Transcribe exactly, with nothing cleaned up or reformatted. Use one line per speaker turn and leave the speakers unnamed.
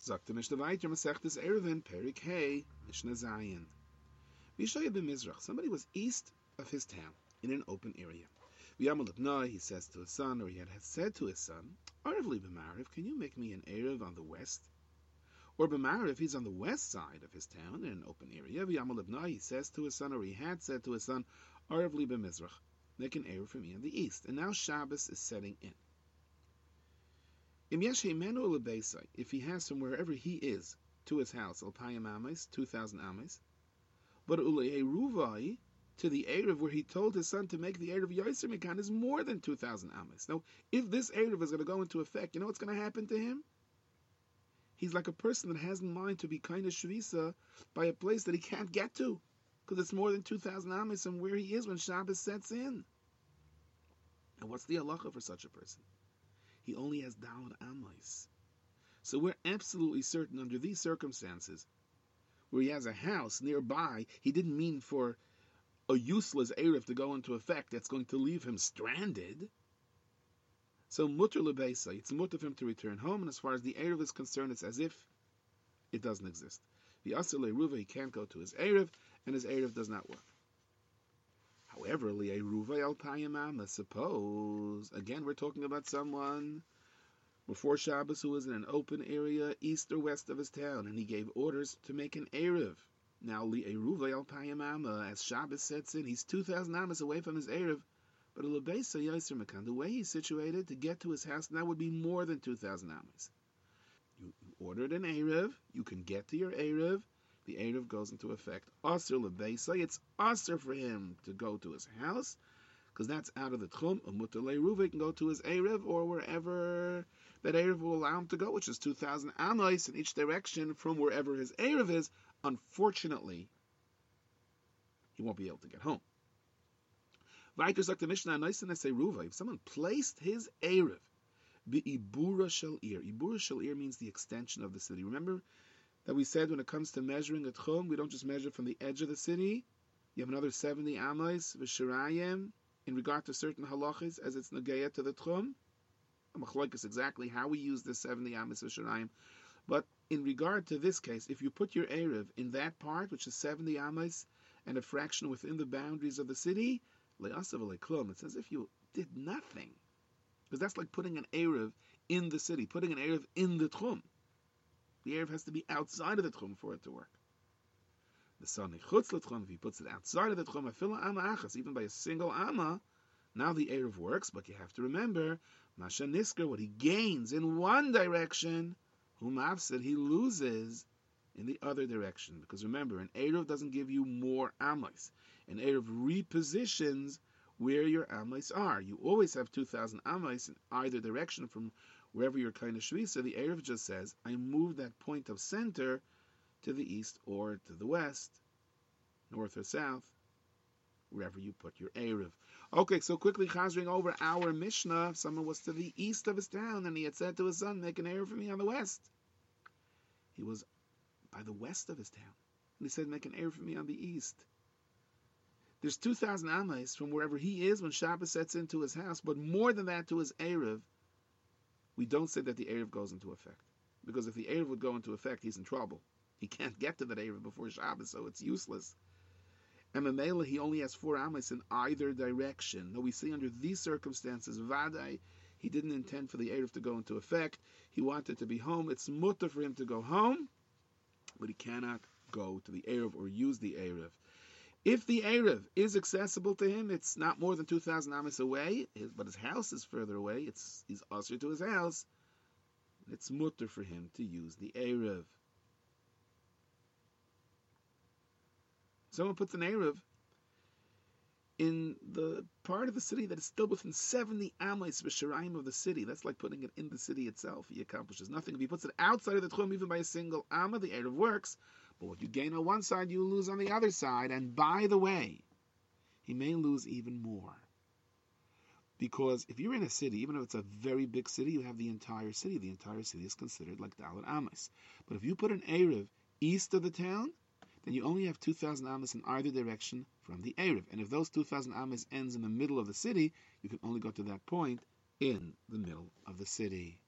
Sagt der Mishnah weiter, Masechtes Eruvin, Perik Hey, Mishnah Zayin. V'yishaya b'mizrach, somebody was east of his town, in an open area. V'yamal ibnai, he says to his son, or he had said to his son, Arav li b'marav, can you make me an Erev on the west? Or b'marav, he's on the west side of his town, in an open area. V'yamal ibnai, he says to his son, or he had said to his son, Arav li b'mizrach, make an Erev for me on the east. And now Shabbos is setting in. Im yesh heimenu lebeisai, if he has from wherever he is to his house, alpayim ames, two thousand ames, but ulei ruvai, to the Erev where he told his son to make the Erev Yoser Mikan is more than two thousand ames. Now, if this Erev is going to go into effect, you know what's going to happen to him? He's like a person that has in mind to be kind of shvisa by a place that he can't get to, because it's more than two thousand ames from where he is when Shabbos sets in. And what's the halacha for such a person? He only has Daled Amois. So we're absolutely certain under these circumstances, where he has a house nearby, he didn't mean for a useless Erev to go into effect that's going to leave him stranded. So mutter lebeisa, it's mutter for him to return home, and as far as the Erev is concerned, it's as if it doesn't exist. The asur le'eruva, he can't go to his Erev, and his Erev does not work. However, li'eruva al payamama, suppose, again we're talking about someone before Shabbos who was in an open area east or west of his town, and he gave orders to make an Erev. Now, li'eruva al payamama, as Shabbos sets in, he's two thousand amas away from his Erev, but a lebeisa yoser mekan, the way he's situated to get to his house, that would be more than two thousand amas. You, you ordered an Erev, you can get to your Erev, the Erev goes into effect. Asur lebeisa, it's asur for him to go to his house, because that's out of the tchum. A mutter le'eruva can go to his Erev, or wherever that Erev will allow him to go, which is two thousand amas in each direction from wherever his Erev is. Unfortunately, he won't be able to get home. If someone placed his Erev, Ibura shel ir. Ibura shel ir means the extension of the city. Remember that we said when it comes to measuring a tchum, we don't just measure from the edge of the city. You have another seventy amos v'shirayim in regard to certain halachas as it's negeya to the tchum. Machlokes exactly how we use this seventy amos v'shirayim. But in regard to this case, if you put your Erev in that part, which is seventy amos, and a fraction within the boundaries of the city, le'asav le'klum, it's as if you did nothing. Because that's like putting an Erev in the city, putting an Erev in the Tchum. The Erev has to be outside of the Tchum for it to work. The Sani Chutz l'Tchum, if he puts it outside of the Tchum, afila ama achas, even by a single ama, now the Erev works, but you have to remember, Masha Nisker, what he gains in one direction, whom I've said he loses in the other direction. Because remember, an Erev doesn't give you more amos. An Erev repositions where your amos are. You always have two thousand amos in either direction from wherever you're kind of shvisa. The Erev just says, I move that point of center to the east or to the west, north or south, wherever you put your Erev. Okay, so quickly chazring over our Mishnah. Someone was to the east of his town, and he had said to his son, make an Erev for me on the west. He was by the west of his town, and he said, make an Erev for me on the east. There's two thousand amas from wherever he is when Shabbos sets into his house, but more than that to his Erev. We don't say that the Erev goes into effect. Because if the Erev would go into effect, he's in trouble. He can't get to that Erev before Shabbos, so it's useless. And Mamela, he only has four amas in either direction. Now we see under these circumstances, Vadai, he didn't intend for the Erev to go into effect. He wanted to be home. It's mutter for him to go home, but he cannot go to the Erev or use the Erev. If the Erev is accessible to him, it's not more than two thousand amas away, but his house is further away. It's he's usher to his house. It's mutter for him to use the Erev. Someone puts an Erev in the part of the city that is still within seventy amas b'shirayim of the city. That's like putting it in the city itself. He accomplishes nothing. If he puts it outside of the tchum, even by a single amma, the Erev works. But what you gain on one side, you lose on the other side. And by the way, he may lose even more. Because if you're in a city, even if it's a very big city, you have the entire city. The entire city is considered like Daled Amas. But if you put an Erev east of the town, then you only have two thousand amas in either direction from the Erev. And if those two thousand amas ends in the middle of the city, you can only go to that point in the middle of the city.